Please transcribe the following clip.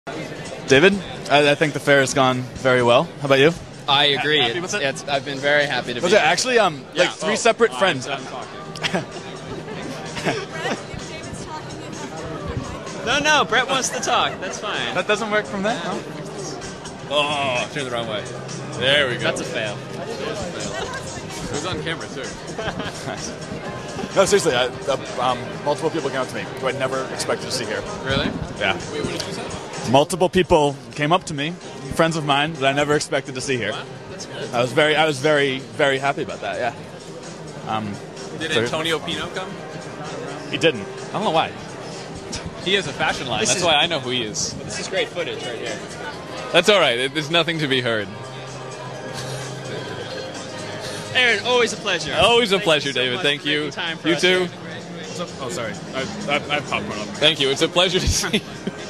David, I think the fair has gone very well. How about you? I agree. Happy with it? I've been very happy to be Was it actually Yeah. three separate friends? No, Brett wants to talk. That's fine. That doesn't work from there. No? Oh, turned the wrong way. There we go. That's a fail. It was on camera, too. No, seriously, multiple people came up to me who I'd never expected to see here. Really? Yeah. Wait, what did you say? Multiple people came up to me, friends of mine that I never expected to see here. Wow, that's good. I was very, very happy about that. Yeah. Did so- Antonio Pino come? He didn't. I don't know why. He has a fashion line. That's why I know who he is. This is great footage right here. That's all right. There's nothing to be heard. Aaron, always a pleasure. Always a Thank pleasure, you so David. much Thank for you. making time for You us too. here. Oh, sorry. I have popcorn on me. Thank you. It's a pleasure to see you.